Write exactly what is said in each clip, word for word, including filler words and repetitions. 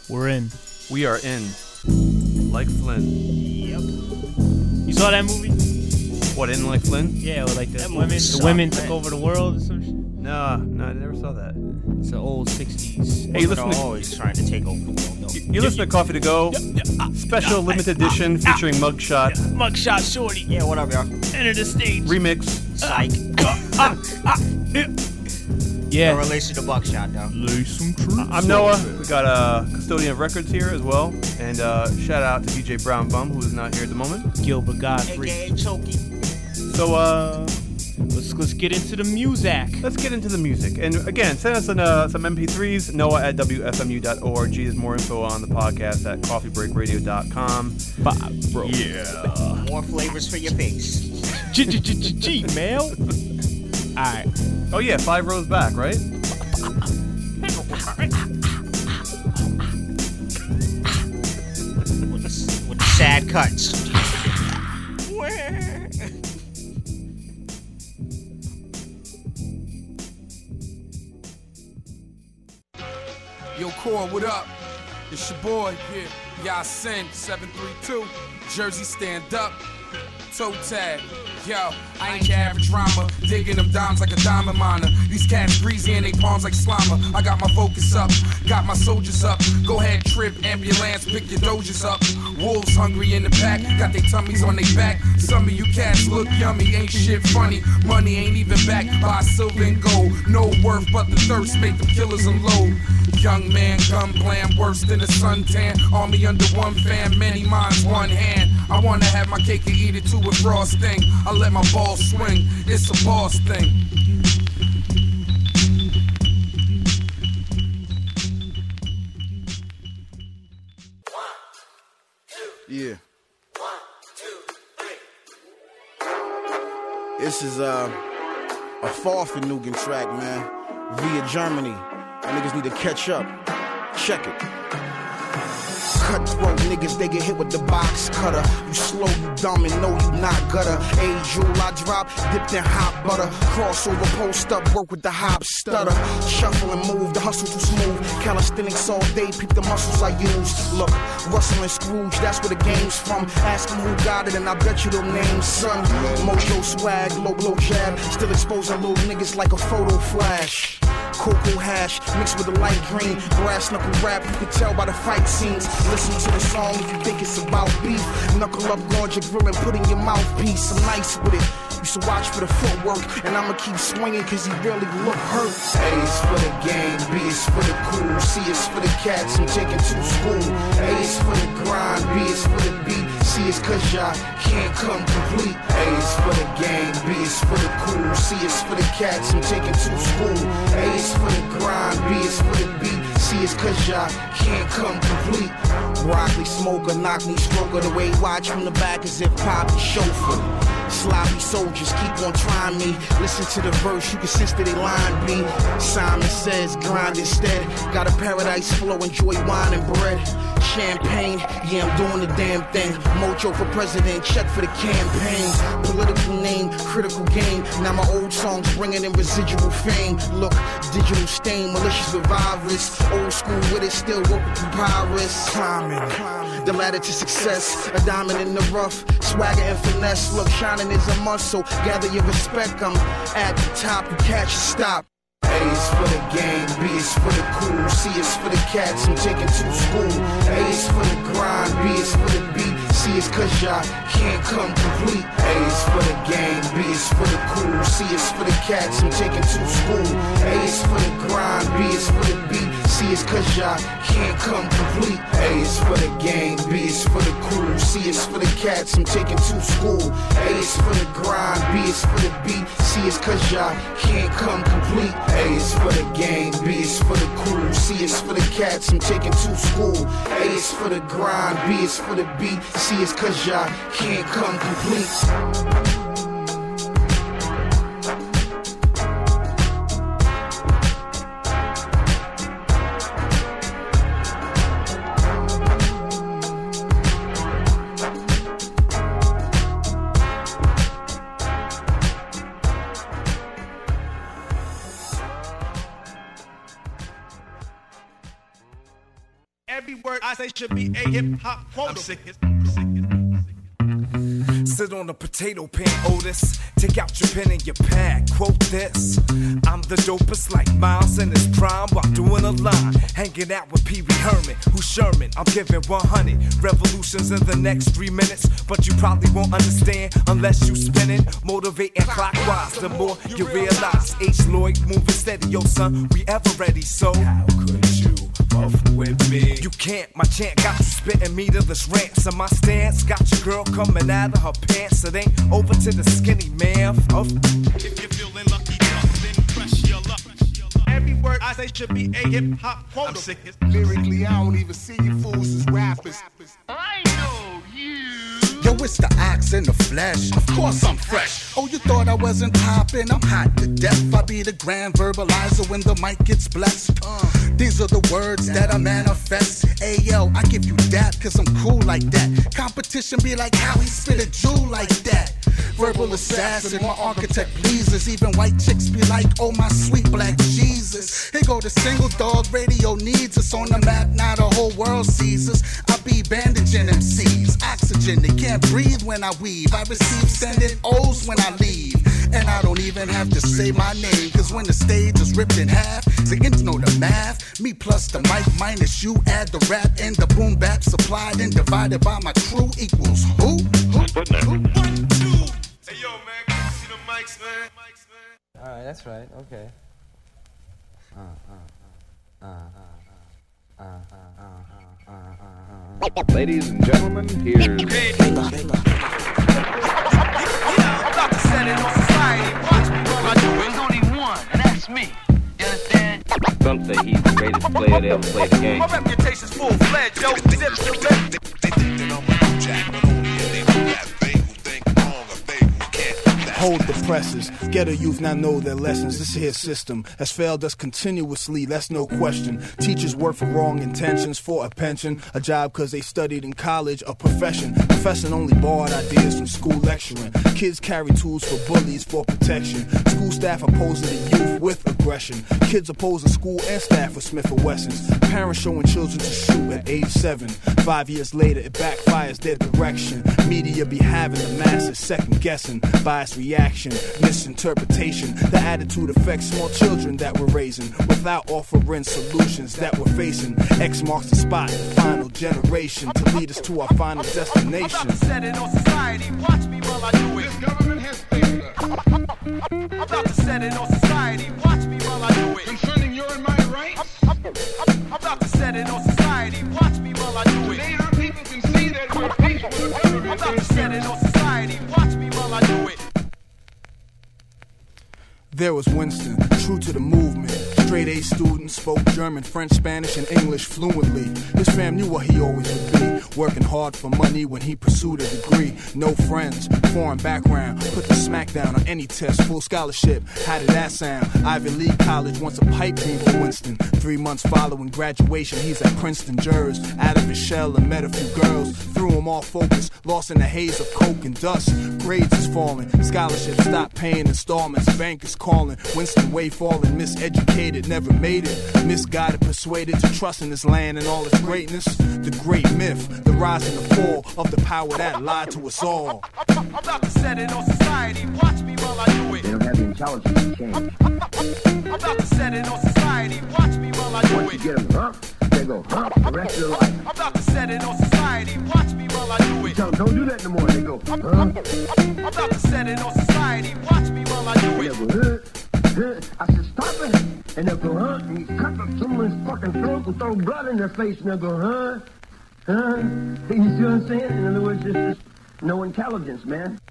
We're in. We are in. Like Flynn. Yep. You saw that movie? What, In Like Flynn? Yeah, or like the That movie women, the sucked, women man. took over the world or some shit. No, no, I never saw that. It's an old sixties. Hey, you Women listen are to, always trying to take over the world, though. you, you listen to Coffee to Go, special limited edition featuring Mugshot, Mugshot Shorty. Yeah, what up, y'all? Enter the stage. remix. Psych. No Yeah. relation to Buckshot, though. Lay some truth. I'm Noah. We got a custodian of records here as well. And uh, shout out to D J Brown Bum, who is not here at the moment. Gilbert Godfrey. A K A Chokey. So, uh... Let's let's get into the music. let's get into the music. And again, send us an, uh, some M P threes. Noah at W F M U dot org. There's more info on the podcast at coffee break radio dot com. Five, bro. Yeah. More flavors for your face. G-mail. Alright. Oh, yeah, five rows back, right? With the, with the sad cuts. Yo, Core, what up? It's your boy, yeah, Yasin, seven three two, Jersey stand up, toe tag. Yo, I ain't your average rhymer, digging them dimes like a diamond miner. These cats greasy and they palms like Slimer. I got my focus up, got my soldiers up. Go ahead, trip, ambulance, pick your dojas up. Wolves hungry in the pack, got their tummies on their back. Some of you cats look yummy, ain't shit funny. Money ain't even backed by silver and gold. No worth but the thirst, make them killers unload. Young man, gun blam, worse than a suntan. Army under one fan, many minds, one hand. I wanna have my cake and eat it too with frosting. I let my balls swing, it's a boss thing. Yeah. This is uh, a Farfanugan track, man. Via Germany. Niggas need to catch up. Check it. Cutthroat niggas, they get hit with the box cutter. You slow, you dumb, and know you not gutter. A jewel I drop, dipped in hot butter. Crossover, post up, work with the hop stutter. Shuffle and move, the hustle too smooth. Calisthenics all day, peep the muscles I use. Look, Russell and Scrooge, that's where the game's from. Ask them who got it, and I bet you they'll name son. Mojo swag, low blow jab. Still exposing little niggas like a photo flash. Cocoa hash mixed with a light green. Brass knuckle rap, you can tell by the fight scenes. Listen to the song if you think it's about beef. Knuckle up, guard your grill and put in your mouthpiece. I'm nice with it. You should watch for the footwork, and I'ma keep swinging cause he really look hurt. A is for the game, B is for the cool, C is for the cats I'm taking to school. A is for the grind, B is for the beat, C is cause y'all can't come complete. A is for the game, B is for the cool, C is for the cats I'm taking to school. A is for the grind, B is for the beat, C is cause y'all can't come complete. Broccoli smoker, knock me stroker, the way he watch from the back as if Pop the chauffeur. Sloppy soldiers keep on trying me. Listen to the verse, you can sense that they line me. Simon says, grind instead. Got a paradise flow, enjoy wine and bread. Champagne, yeah, I'm doing the damn thing. Mojo for president, check for the campaign. Political name, critical game. Now my old songs bringing in residual fame. Look, digital stain, malicious with virus. Old school with it, still work with papyrus. Climbing, the ladder to success. A diamond in the rough, swagger and finesse. Look, shining is a must, so gather your respect. I'm at the top, you catch a stop. A is for the game, B is for the cool, C is for the cats I'm taking to school. A is for the grind, B is for the beat, C is cause y'all can't come complete. A is for the game, B is for the cool, C is for the cats I'm taking to school. A is for the grind, B is for the beat, C is cause y'all can't come complete. A is for the game, B is for the cool, C is for the cats I'm taking to school. A is for the grind, B is for the beat, C is cause y'all can't come complete. A is for the game, B is for the cool, C is for the cats I'm taking to school. A is for the grind, B is for the beat, C is cause y'all can't come complete. Every word I say should be a hip hop quote. I'm sick as Sit on a potato pan, Otis. Take out your pen and your pad. Quote this. I'm the dopest like Miles in his prime while doing a line. Hanging out with Pee Wee Herman, who's Sherman. I'm giving one hundred revolutions in the next three minutes. But you probably won't understand unless you spinning. Motivating clockwise, the more you realize. H. Lloyd moving steady, yo son, we ever ready. So how could you fuck with me? You can't, my chant got you spitting meterless rants. And my stance got your girl coming out of her pants. It ain't over to the skinny man. Oh. If you're feeling lucky, then press your luck. Every word I say should be a hip hop quote. I'm sick as Lyrically, I don't even see you fools as rappers. I know you. Yo, it's the ox in the flesh. Of course I'm fresh. Oh, you thought I wasn't popping? I'm hot to death. I be the grand verbalizer when the mic gets blessed. Uh, these are the words that I manifest. Ayo, I give you that cause I'm cool like that. Competition be like how he spit a jewel like that. Verbal assassin, my architect pleases. Even white chicks be like, oh my sweet black Jesus. Here go the single dog, radio needs us on the map. Now the whole world sees us. I be bandaging M Cs. Oxygen, they can't breathe when I weave. I receive standing O's when I leave. And I don't even have to say my name. Cause when the stage is ripped in half, the ends know the math. Me plus the mic minus you, add the rap and the boom bap. Supplied and divided by my crew equals who? Who? Who? one, two. Hey yo, man, can you see the mics, man? Alright, that's right, okay. Uh, uh, uh, uh, uh, uh, uh, uh, uh, uh, uh. Ladies and gentlemen, here's... Okay. Yeah, I'm about to set it on society. Watch me while I do it. There's only one, and that's me. You understand? Some say he's the greatest player to ever play the game. My reputation's full-fledged, yo. Zip the rep. They think that I'm a jack, but only if they do that. They who think wrong or they who can't. Hold the presses. Ghetto youth now know their lessons. This here system has failed us continuously, that's no question. Teachers work for wrong intentions, for a pension, a job cause they studied in college, a profession. Professing only borrowed ideas from school lecturing. Kids carry tools for bullies for protection. School staff opposing the youth with aggression. Kids opposing school and staff with Smith and Wessons. Parents showing children to shoot at age seven. Five years later it backfires their direction. Media be having the masses second guessing. Biased reaction, misinterpretation. The attitude affects small children that we're raising without offering solutions that we're facing. X marks the spot, the final generation to lead us to our final destination. I'm about to set it on society. Watch me while I do it. This government has failed us. I'm about to set it on society. Watch me while I do it. Concerning your and my rights. I'm, I'm, I'm, I'm about to set it on society. Watch me while I do it. Today our people can see that we're peaceful government. I'm about to set it on society. Watch me while I do it. There was Winston, true to the movement. Straight A student, spoke German, French, Spanish, and English fluently. His fam knew what he always would be. Working hard for money when he pursued a degree. No friends, foreign background. Put the smack down on any test. Full scholarship, how did that sound? Ivy League college wants a pipe dream for Winston. Three months following graduation, he's at Princeton, Jers. Out of his shell and met a few girls. Threw him off focus, lost in the haze of coke and dust. Grades is falling, scholarships stopped paying installments. Bank is calling, Winston way falling, miseducated, never made it. Misguided, persuaded to trust in this land and all its greatness. The great myth, the rise and the fall of the power that lied to us all. I'm about to set it on society. Watch me while I do it. They don't have the intelligence to change. I'm, I'm, I'm about to set it on society. Watch me while I do Once it. you get them, huh? They go, huh? The rest of their life. I'm about to set it on society. Watch me while I do it. Tell them, don't do that no more. They go, huh? I'm, I'm, I'm, I'm about to set it on society. Watch me while I do it. They go, huh? Huh? I said, stop it. And they'll go, huh? And you cut someone's fucking throat and throw blood in their face. And they'll go, huh? Huh? You see what I'm saying? In other words, just, just no intelligence, man.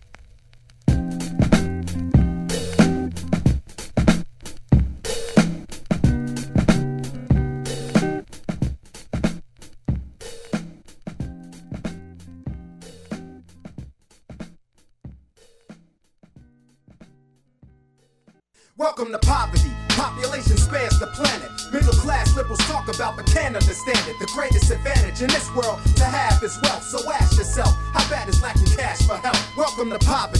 Welcome to poverty. Population spans the planet. Middle class liberals talk about but can't understand it. The greatest advantage in this world to have is wealth. So ask yourself, how bad is lacking cash for help? Welcome to poverty. The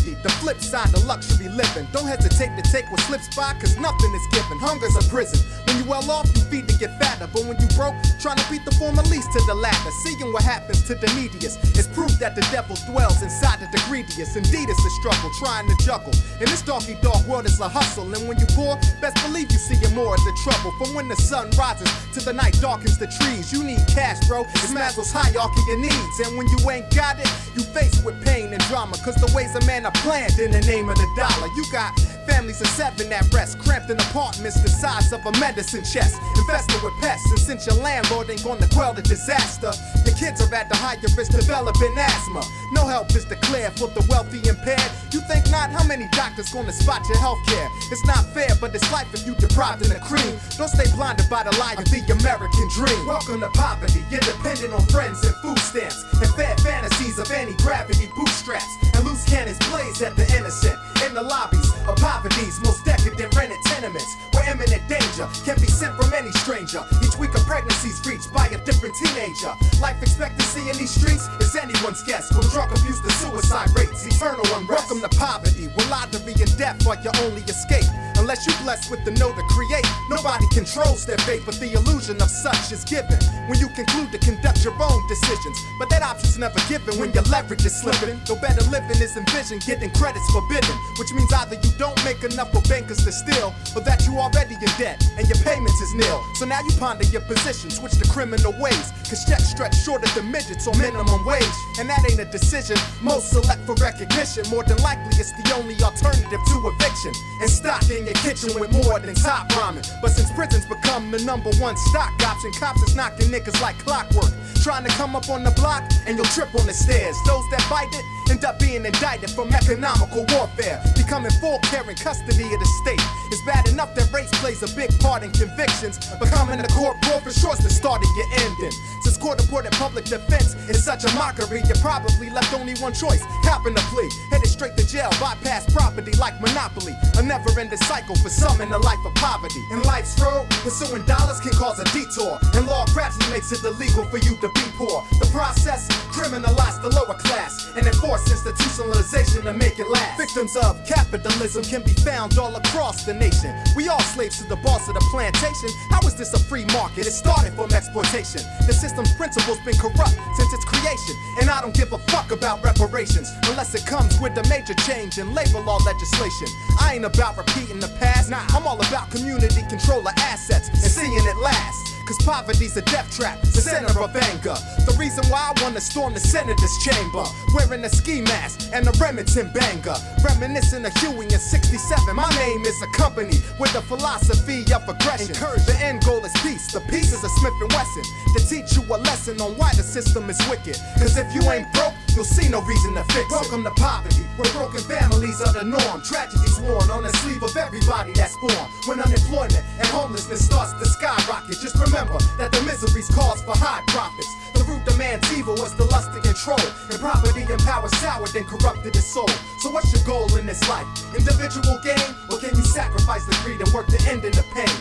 flip side to luxury living. Don't hesitate to take what slips by, cause nothing is given. Hunger's a prison. When you well off, you feed to get fatter. But when you broke, trying to beat the former least to the latter. Seeing what happens to the neediest is proof that the devil dwells inside the greediest. Indeed, it's a struggle, trying to juggle. In this darky dark world, it's a hustle. And when you poor, best believe you see more of the trouble. From when the sun rises to the night darkens the trees. You need cash, bro. It's Maslow's hierarchy of needs. And when you ain't got it, you face with pain and drama. Cause the ways a man are planned in the name of the dollar. You got families of seven at rest, cramped in apartments the size of a medicine chest, infested with pests. And since your landlord ain't gonna quell the disaster, your kids are at the higher risk developing asthma. No help is declared for the wealthy impaired. You think not? How many doctors gonna spot your health care? It's not fair, but it's life if you deprived in the cream. Don't stay blinded by the lie of the American dream. Welcome to poverty, independent on friends and food stamps, and fat fantasies of anti-gravity bootstraps, and loose cannons blaze at the innocent in the lobbies of poverty's most decadent rented tenements, where imminent danger can be sent from any stranger. Each week a pregnancy's reached by a different teenager. Life expectancy in these streets is anyone's guess, from drug abuse to suicide rates, eternal unrest. Welcome to poverty, where lottery and death are your only escape. Unless you're blessed with the know to create, nobody controls their fate, but the illusion of such is given when you conclude to conduct your own decisions. But that option's never given when your leverage is slipping. Though better living is envisioned, getting credit's forbidden, which means either you don't make enough for bankers to steal, or that you already in debt and your payments is nil. So now you ponder your position, switch to criminal ways, cause checks stretch shorter than midgets on minimum wage. And that ain't a decision most select for recognition. More than likely it's the only alternative to eviction, and stock in your kitchen with more than top rhyming. But since prison's become the number one stock option, cops is knocking niggas like clockwork, trying to come up on the block and you'll trip on the stairs. Those that bite it end up being indicted from economical warfare, becoming full care and custody of the state. It's bad enough that race plays a big part in convictions, becoming a court for sure the start of your ending. Since court-appointed public defense is such a mockery, you probably left only one choice, copping a plea, headed straight to jail, bypass property like Monopoly, a never-ending cycle for some in the life of poverty. In life's road, pursuing dollars can cause a detour, and law gradually makes it illegal for you to be poor. The process criminalized the lower class and enforced institutionalization to make it last. Victims of capitalism can be found all across the nation. We all slaves to the boss of the plantation. How is this a free market? It started from exploitation. The system's principles been corrupt since its creation, and I don't give a fuck about reparations unless it comes with a major change in labor law legislation. I ain't about repeating the past, nah, I'm all about community control of assets and seeing it last. Cause poverty's a death trap, the center of anger. The reason why I wanna storm the senator's chamber, wearing a ski mask and a Remington banger, reminiscent of Huey in sixty-seven. My name is a company with a philosophy of aggression. The end goal is peace, the piece is a Smith and Wesson, to teach you a lesson on why the system is wicked. Cause if you ain't broke, you'll see no reason to fix it. Welcome to poverty, where broken families are the norm. Tragedies worn on the sleeve of everybody that's born. When unemployment and homelessness starts to skyrocket, just remember that the misery's cause for high profits. The root of man's evil was the lust to control, and property and power soured and corrupted his soul. So what's your goal in this life? Individual gain? Or can you sacrifice the greed and work to end in the pain?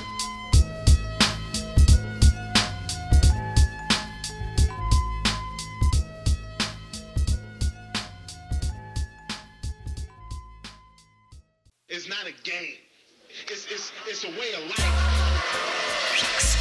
It's not a game. It's, it's, it's a way of life.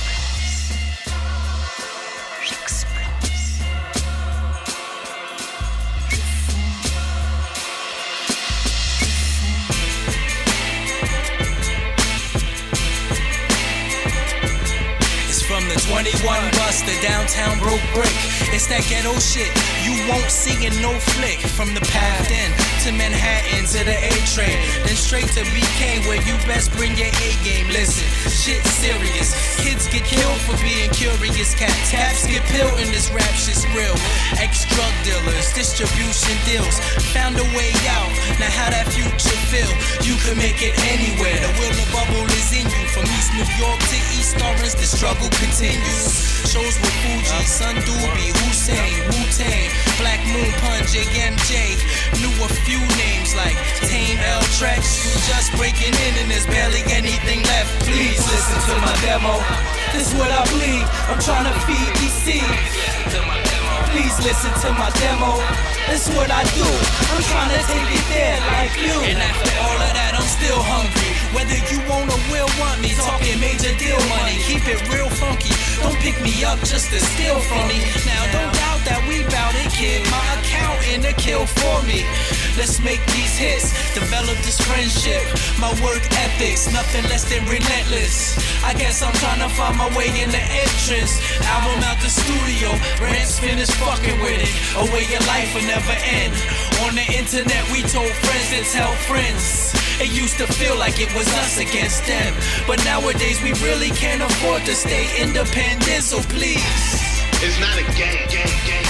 From the twenty-one bus, the downtown broke brick. It's that ghetto shit you won't see in no flick. From the path end to Manhattan to the A train, then straight to B K where you best bring your A game. Listen, shit serious. Kids get killed for being curious. Cat taps get peeled in this rap shit's real. Ex-drug dealers, distribution deals, found a way out. Now how that future feel? You can make it anywhere. The will of bubble is in you. From East New York to East Orange, the struggle continues. Shows with Fuji, Sun Doobie, Hussein, Wu-Tang, Black Moon, Pun, J M J. Knew a few names like Tame L Tretch. Just breaking in and there's barely anything left. Please listen to my demo. This is what I believe. I'm trying to feed these seeds. please listen to my demo. That's what I do. I'm trying to take it there like you. And after all of that, I'm still hungry. Whether you want or will want me, talking major deal money. Keep it real funky. Don't pick me up just to steal from me. Now don't doubt that we bout it, kid. My accountant to kill for me. Let's make these hits, develop this friendship. My work ethics, nothing less than relentless. I guess I'm trying to find my way in the entrance. Album out the studio, Rant's finished fucking with it. A way your life will never end. On the internet we told friends to tell friends. It used to feel like it was us against them, but nowadays we really can't afford to stay independent, so please. It's not a game, game, game.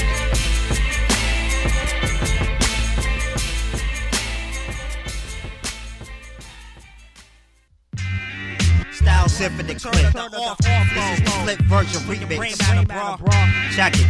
Style Symphony Clip. This is the Clip version remix. Check it.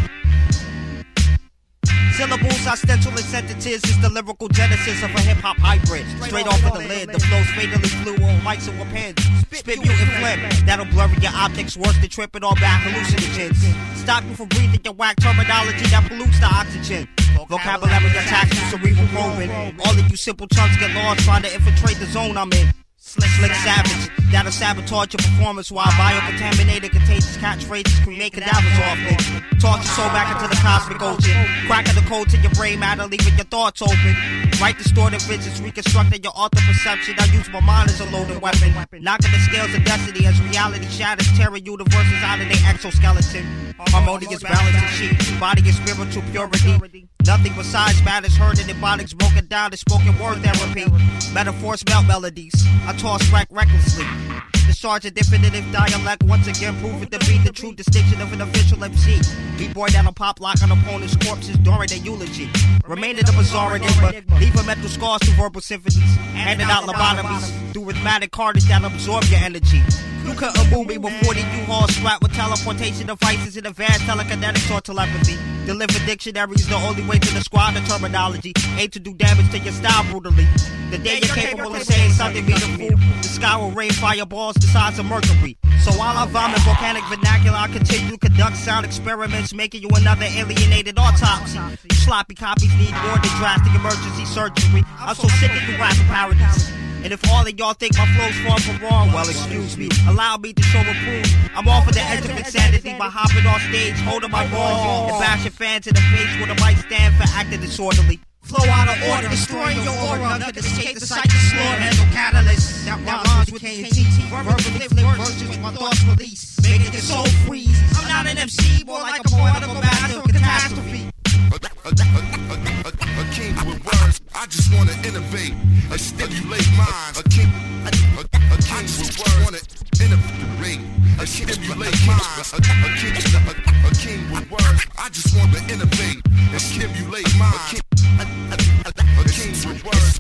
Syllables, ostential and sentences is the lyrical genesis of a hip-hop hybrid. Straight off of the lid, the flow's fatally flew on mics and pens. Spit mutant phlegm, that'll blur your optics worse than tripping on bad hallucinogens. Stop you from breathing your whack terminology that pollutes the oxygen. Vocabulary attacks you cerebral probing. All of you simple chunks get lost trying to infiltrate the zone I'm in. Slick, slick savage, that'll sabotage your performance while biocontaminated contagious catchphrases create cadavers often. Toss your soul back into the cosmic ocean. Cracking the code to your brain matter, leaving your thoughts open. Right distorted visions, reconstructing your author perception. I use my mind as a loaded weapon. Knocking the scales of destiny as reality shatters, tearing universes out of their exoskeleton. Harmonious balance and sheet, body and spiritual purity. Nothing besides matters heard in the bodies broken down to spoken word therapy. Metaphors melt melodies. I toss back recklessly. Discharge a definitive dialect, once again proving to be the true distinction of an official M C. B-boy that'll pop lock on opponents' corpses during their eulogy. Remain in the bizarre enigma, leaving mental scars through verbal symphonies. Handing out lobotomies through rhythmic carnage that'll absorb your energy. You couldn't move me before the U-Haul strapped with teleportation devices in advanced telekinetics or telepathy. Deliver dictionaries the only way to describe the terminology. Aim to do damage to your style brutally. The day you're capable of saying something meaningful, the sky will rain fireballs the size of Mercury. So while I vomit volcanic vernacular, I continue to conduct sound experiments, making you another alienated autopsy. You sloppy copies need more than drastic emergency surgery. I'm so sick of you rapping parodies. And if all of y'all think my flow's far from wrong, well, excuse me. Allow me to show and prove I'm off of the edge of insanity by hopping off stage, holding my balls, and bashing fans in the face with a mic stand for acting disorderly. Flow out of order, destroying your aura. None can escape the sight of slaughter. And no catalyst that rhymes with K and T. Verbally flip verses with my thoughts release, making your soul freeze. I'm not an M C, more like a poetical master of catastrophe. A, a, a, a, a, a king with words, I just wanna innovate, a stimulate minds. A king, a, a, a king with words, wanna innovate, a stimulate minds. A, a, king, a, a, a king with words, I just wanna innovate, and stimulate minds. A, a, a, a, a king with words,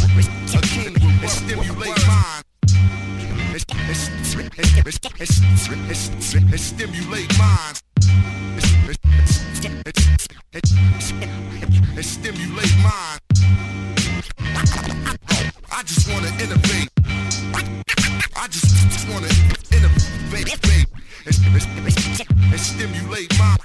a king with words, stimulate minds. And stimulate minds. And stimulate mind. I just wanna innovate. I just, just wanna innovate and, and stimulate mind.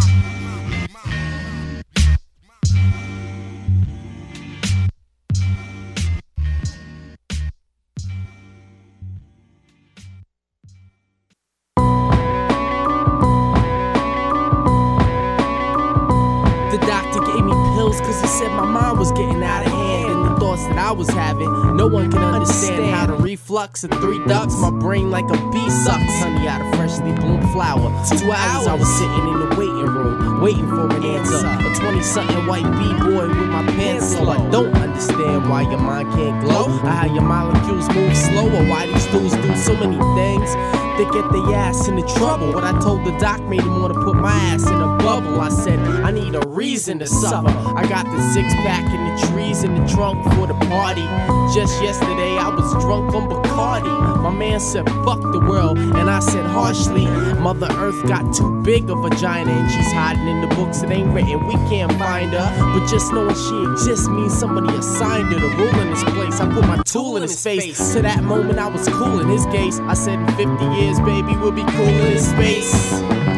Cause he said my mind was getting out of hand, and the thoughts that I was having, no one can understand how the reflux of three ducks, my brain like a bee sucks honey out of freshly bloomed flower. Two hours I was sitting in the waiting room, waiting for an answer. A twenty-something white b-boy with my pants low. I don't understand why your mind can't glow, or how your molecules move slow, or why these dudes do so many things they get their ass into trouble. What I told the doc made him wanna put my ass in a bubble. I said, I need a reason to suffer. I got the six pack and the trees in the trunk for the party. Just yesterday I was drunk on Bacardi. My man said, fuck the world, and I said harshly, Mother Earth got too big of a vagina, and she's hiding in the books. It ain't written, we can't find her. But just knowing she exists means somebody assigned her to rule in this place. I put my tool in his face. To that moment I was cool in his gaze. I said in fifty years, baby, we'll be cool in space.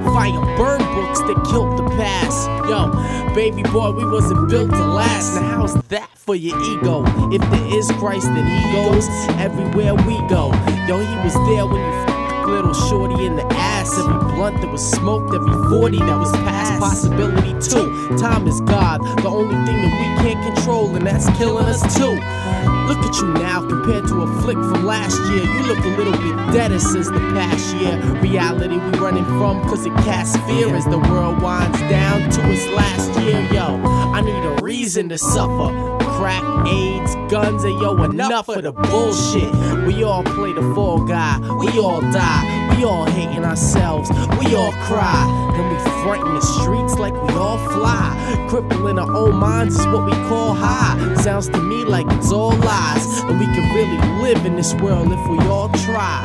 fire burn books that killed the past. Yo, baby boy, we wasn't built to last. Now how's that for your ego? If there is Christ, then he goes everywhere we go. Yo, he was there when you f***ed little shorty in the ass. Every blunt that was smoked, every forty that was past possibility too. Time is God, the only thing that we can't control, and that's killing us too. Look at you now compared to a flick from last year. You look a little bit deader since the past year. Reality we running from cause it casts fear as the world winds down to its last year. Yo, I need a reason to suffer. Crack, AIDS, guns, and yo, enough of the bullshit. We all play the fall guy, we all die, we all hating ourselves, we all cry. Then we frighten the streets like we all fly. Crippling our own minds is what we call high. Sounds to me like it's all lies, and we can really live in this world if we all try.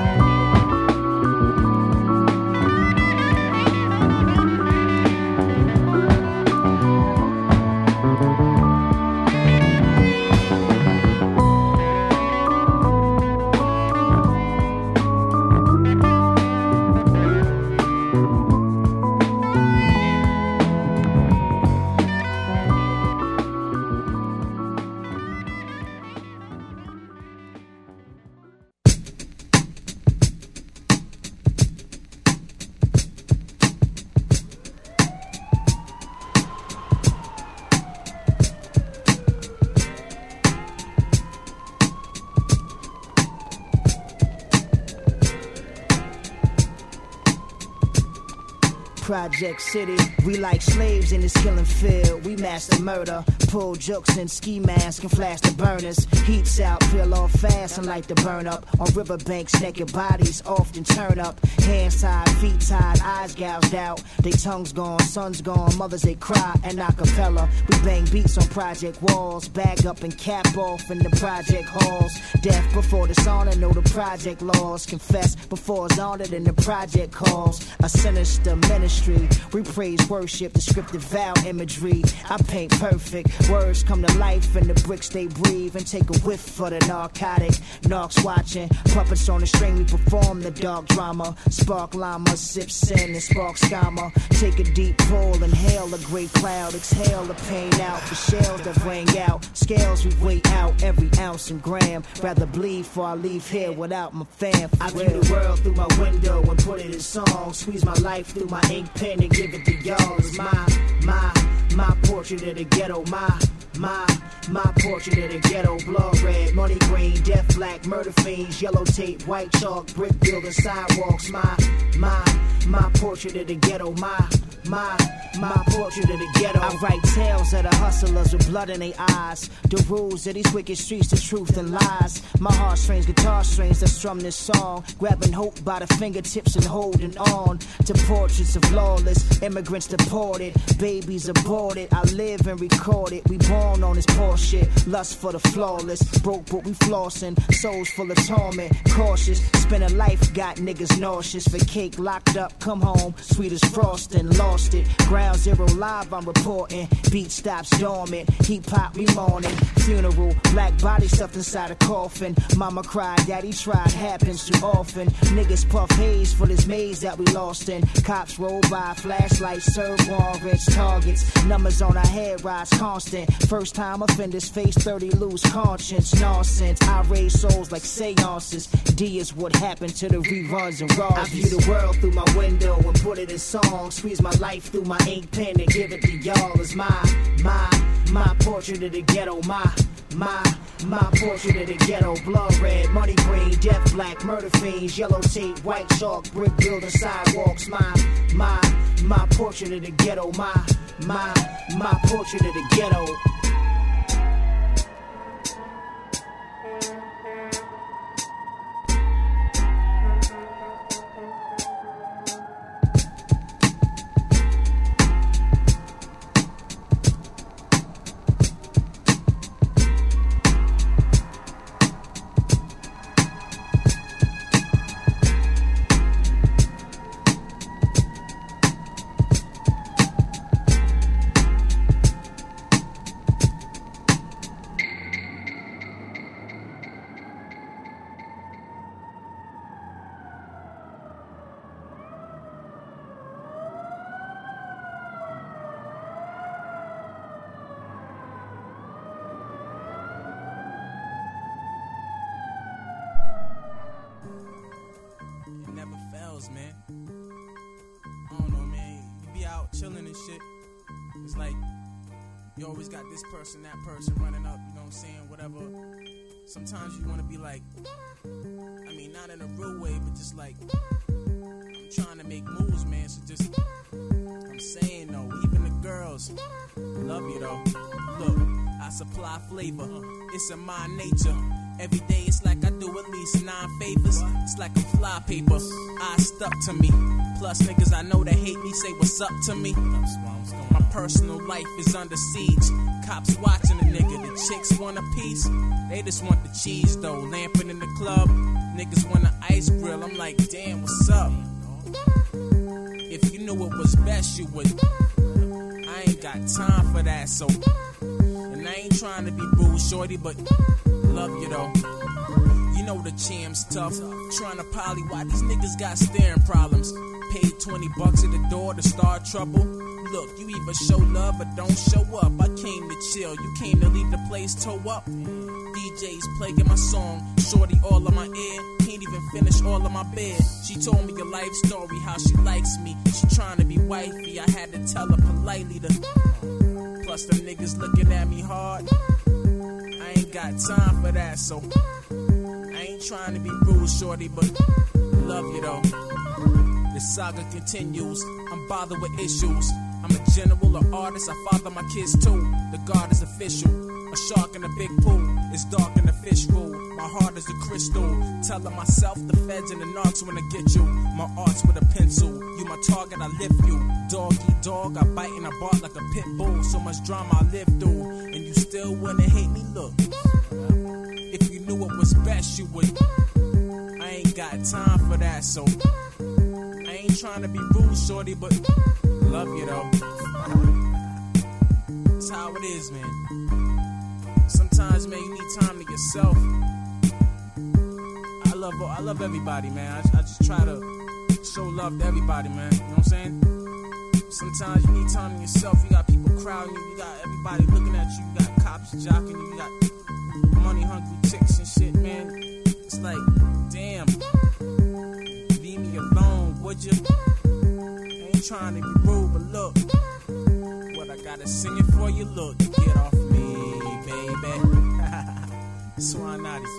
Project City, we like slaves in this killing field. We master murder, pull jokes and ski masks and flash the burners. Heats out, peel off fast and light the burn up. On riverbanks, naked bodies often turn up. Hands tied, feet tied, eyes gouged out. They tongues gone, sons gone, mothers they cry and acapella. We bang beats on project walls, bag up and cap off in the project halls. Death before dishonor, know the project laws. Confess before it's honored in the project calls. A sinister ministry. We praise worship, descriptive vow imagery. I paint perfect. Words come to life in the bricks they breathe. And take a whiff for the narcotic. Narcs watching. Puppets on the string, we perform the dark drama. Spark llama, sip sin and spark scammer. Take a deep pull, inhale a great cloud. Exhale the pain out. The shells that ring out. Scales we weigh out every ounce and gram. Rather bleed before I leave here without my fam. I view the world through my window and put it in song. Squeeze my life through my ink pen and give it to y'all. It's my, my, my portrait of the ghetto. My, my, my portrait of the ghetto. Blood red, money green, death black, murder fiends, yellow tape, white chalk, brick building sidewalks. My, my, my portrait of the ghetto. My, my, my portrait of the ghetto. I write tales of the hustlers with blood in their eyes. The rules of these wicked streets, the truth and lies. My heartstrings, guitar strings that strum this song. Grabbing hope by the fingertips and holding on to portraits of lawless immigrants deported, babies aborted. I live and record it. We born on this poor shit. Lust for the flawless. Broke but we flossing. Souls full of torment. Cautious. Spend a life got niggas nauseous. For cake locked up. Come home. Sweet as frosting. Lost it. Ground zero live. I'm reporting. Beat stops dormant. Heat pop. We mourning. Funeral. Black body stuffed inside a coffin. Mama cried. Daddy tried. Happens too often. Niggas puff haze for this maze that we lost in. Cops roll by. Flashlights serve warrants. Targets. Numbers on our head rise constant. First time offenders face thirty loose conscience. Nonsense. I raise souls like seances. D is what happened to the reruns and raws. I view the world through my window and put it in song. Squeeze my life through my ink pen and give it to y'all. It's my, my, my portrait of the ghetto. My, my, my portrait of the ghetto. Blood red, money green, death black, murder fiends, yellow tape, white chalk, brick building sidewalks. My, my, my portrait of the ghetto. My, my, my portrait of the ghetto. is, man. I don't know, man. You be out chilling and shit. It's like you always got this person, that person running up, you know what I'm saying, whatever. Sometimes you want to be like, I mean, not in a real way, but just like, I'm trying to make moves, man, so just, I'm saying, though, even the girls, love you, though. Look, I supply flavor, it's in my nature. Every day it's like I do at least nine favors. It's like a fly paper, I stuck to me. Plus niggas I know that hate me say what's up to me. My personal life is under siege. Cops watching a nigga, the chicks want a piece. They just want the cheese though, lamping in the club. Niggas want an ice grill, I'm like, damn, what's up? If you knew it was best, you would. I ain't got time for that, so. And I ain't trying to be rude, shorty, but love you though. You know the cham's tough. Trying to poly why these niggas got staring problems. Paid twenty bucks at the door to start trouble. Look, you either show love or don't show up. I came to chill, you came to leave the place toe up. D Js playing my song, shorty all on my ear. Can't even finish all of my bed. She told me a life story, how she likes me. She trying to be wifey, I had to tell her politely to. Plus them niggas looking at me hard. I ain't got time for that, so I ain't trying to be rude, shorty, but love you though. The saga continues, I'm bothered with issues. I'm a general, an artist, I father my kids too. The guard is official, a shark in a big pool. It's dark in the fish pool, my heart is a crystal. Telling myself the feds and the narcs wanna get you. My art's with a pencil, you my target, I lift you. Dog eat dog, I bite and I bark like a pit bull. So much drama I live through, and you still wanna hate me, look. If you knew what was best, you would. I ain't got time for that, so I ain't trying to be rude, shorty, but love you though. It's how it is, man. Sometimes, man, you need time to yourself. I love, I love everybody, man. I, I just try to show love to everybody, man. You know what I'm saying? Sometimes you need time to yourself. You got people crowding you. You got everybody looking at you. You got cops jocking you. You got money hungry chicks and shit, man. It's like, damn. Leave me alone, would you? I ain't trying to be rude, but look. What I gotta sing it for you, look. Get off me, baby. Swanati.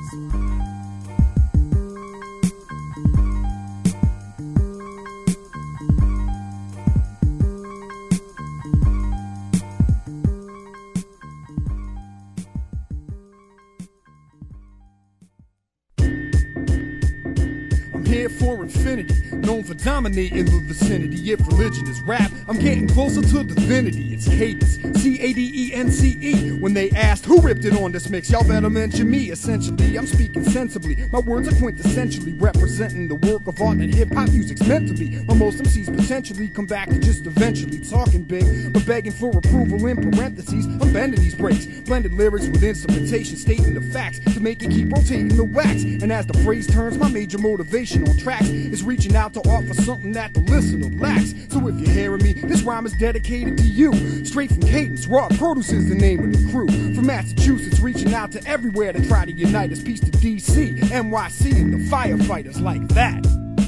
Here for infinity, known for dominating the vicinity. If religion is rap, I'm getting closer to divinity. It's cadence, C A D E N C E. When they asked who ripped it on this mix, y'all better mention me. Essentially, I'm speaking sensibly. My words are quintessentially representing the work of art that hip-hop music's meant to be. While most M Cs potentially come back to just eventually talking big, but begging for approval in parentheses. I'm bending these breaks, blended lyrics with instrumentation, stating the facts to make it keep rotating the wax. And as the phrase turns, my major motivation on tracks is reaching out to offer something that the listener lacks. So if you're hearing me, this rhyme is dedicated to you. Straight from Cadence, Raw Produce is the name of the crew. From Massachusetts, reaching out to everywhere to try to unite us. Peace to D C, N Y C, and the firefighters like that.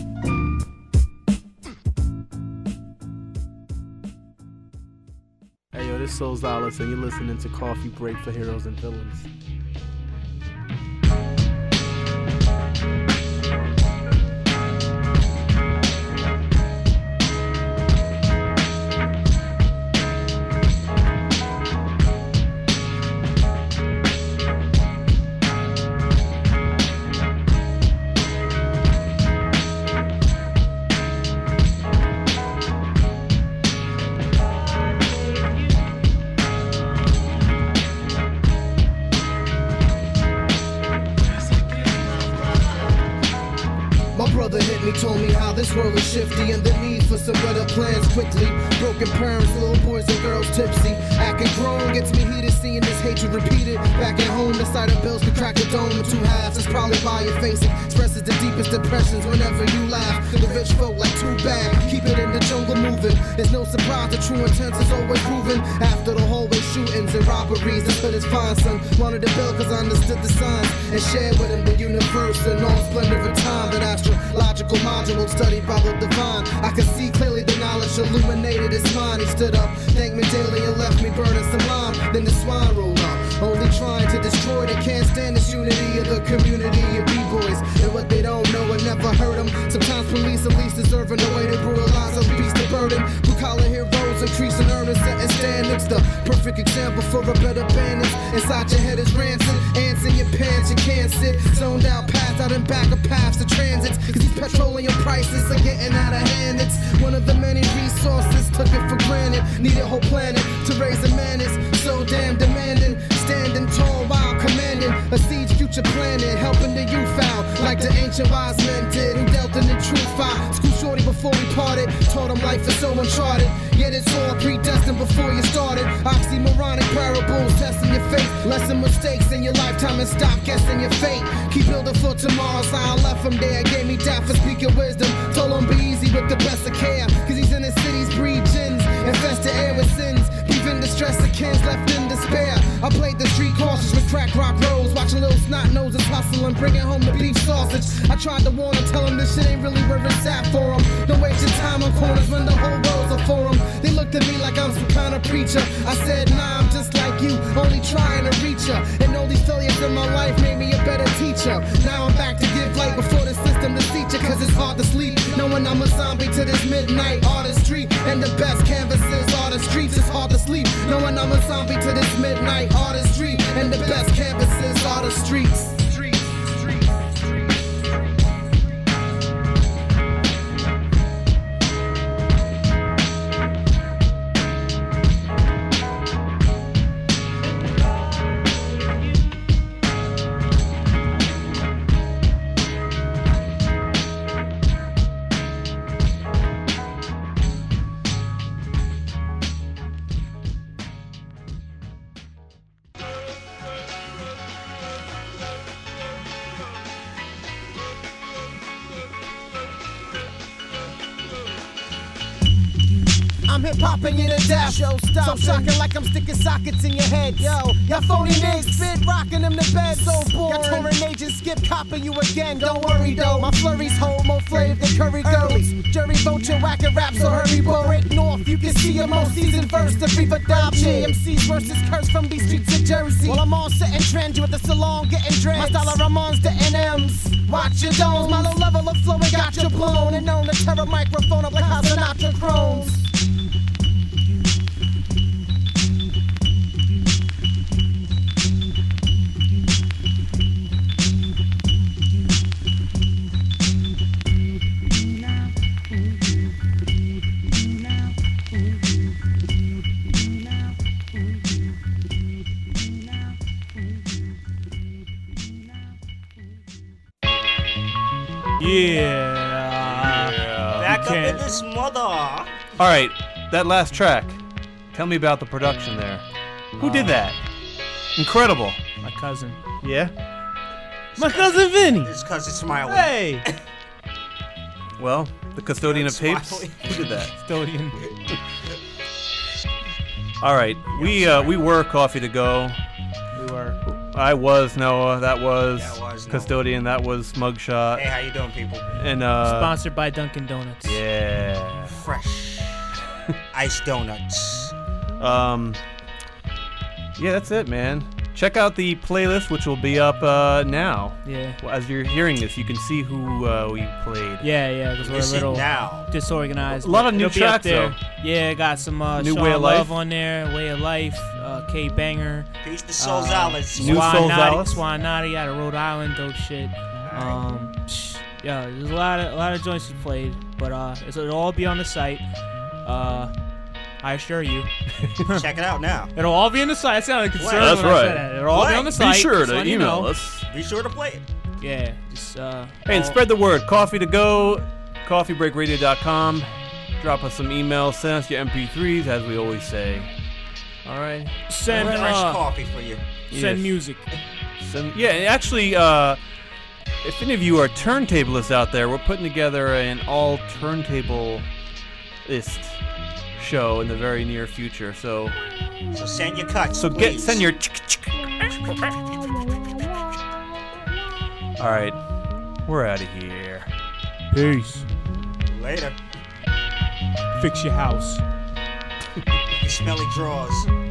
Hey yo, this is Soul Zalas, and you're listening to Coffee Break for Heroes and Villains. Told me how this world is shifty and the need for some better plans quickly. Broken parents, little boys and girls tipsy. Acting grown gets me heated, seeing this hatred repeated. Back at home, the sight of bills could crack a dome in two halves. It's probably why your face expresses the deepest depressions whenever you laugh. The rich folk like too bad, keep it in the jungle moving. It's no surprise the true intent is always proven. After the hallway shootings and robberies, the hood is fine, son. Wanted to build cause I understood the signs and shared with him the universe and all splendor of time. That astrological module studied by the divine. I could see clearly the knowledge illuminated his mind. He stood up, thanked me daily and left me burning some lime. Then the swine rolled up, only trying to destroy. They can't stand this unity of the community of B-boys. And what they don't know, it never hurt them. Sometimes police at least deserving the way they brutalize a beast of burden. Blue collar heroes increasing earnings, setting standards. The perfect example for a better bandits. Inside your head is rancid, ants in your pants, you can't sit. Zoned out, passed out and back of paths to transits. Cause these petroleum prices are getting out of hand. It's one of the many resources, took it for granted. Need a whole planet to raise a man is so damn demanding. Standing tall while commanding a siege future planet, helping the youth out like the ancient wise men did, who dealt in the truth fight. School shorty before we parted, taught him life is so uncharted. Yet it's all predestined before you started. Oxymoronic parables testing your faith, lesson mistakes in your lifetime and stop guessing your fate. Keep building for tomorrow, so I left him there. Gave me that for speaking wisdom. Told him be easy with the best of care, cause he's in the cities, breed gins, infest the air with sins. Breathing the stress of kids left in despair. I played the street cautious with crack rock rolls, watching little snot noses hustling, bringing home the beef sausage. I tried to warn him, tell him this shit ain't really where it's at for him. Don't waste your time on corners when the whole world's a forum. They looked at me like I'm some kind of preacher. I said, nah, I'm just like you, only trying to reach ya. And all these failures in my life made me a better teacher. Now I'm back to give light before the system defeats ya, cause it's hard to sleep knowing I'm a zombie to this midnight artistry. And the best canvases are the streets. It's hard to sleep knowing I'm a zombie to this midnight artistry. And the best canvases are the streets. I'm hip-hopping you to death. Show stop. So shocking like I'm sticking sockets in your head. Yo, y'all phony niggas spit rocking them to bed. So boring. Y'all touring agents skip copping you again. Don't worry though, my flurries hold more flavor than curry girlies. Jury vote your whacking rap, so hurry, boy. Break north, you can see your most seasoned verse. The free for G M Cs versus curse from these streets of Jersey. While I'm all setting trends, you at the salon getting dreads. My style of Ramones to N Ms. Watch your domes, my low level of flow and got you blown. And known to tear a microphone up like how Sinatra chromes. Yeah. Back up in this mother. All right, that last track. Tell me about the production there. Who did that? Incredible. My cousin. Yeah? My cousin Vinny. His cousin Smiley. Hey. Well, the custodian of tapes. Smiley. Who did that? Custodian. All right, we uh, we were Coffee to Go. We were. I was Noah. That was, That was Noah. Custodian. That was Mugshot. Hey, how you doing, people? And uh, Sponsored by Dunkin' Donuts. yeah. Fresh. Iced donuts. Um. Yeah, that's it, man. Check out the playlist, which will be up uh, now. Yeah. Well, as you're hearing this, you can see who uh, we played. Yeah, yeah, because we're a Listen little now. disorganized. A lot of new It'll be up tracks, there. though. Yeah, got some uh, New Sean Way of Love Life. on there, Way of Life, uh, K Banger. Peace to Soul uh, Zales. New Soul Zales. Swanati out of Rhode Island, dope shit. Um, psh, yeah, there's a lot of a lot of joints we played, but uh, it's, it'll all be on the site. Uh, I assure you. Check it out now. It'll all be on the site. I sounded concerned That's when I right. said that. It'll all Play. be on the Be site. sure just to letting you email know. us. Be sure to play it. Yeah, just uh. Hey, and all- spread the word. Coffee to Go, coffee break radio dot com. Drop us some emails. Send us your M P threes, as we always say. All right. send Fresh uh, coffee for you. send Yes. music. Send, yeah, and actually, uh, if any of you are turntablists out there, we're putting together an all turntable list show in the very near future. So, so send your cuts. So please. get send your. All right, we're out of here. Peace. Later. Fix your house. You smelly drawers.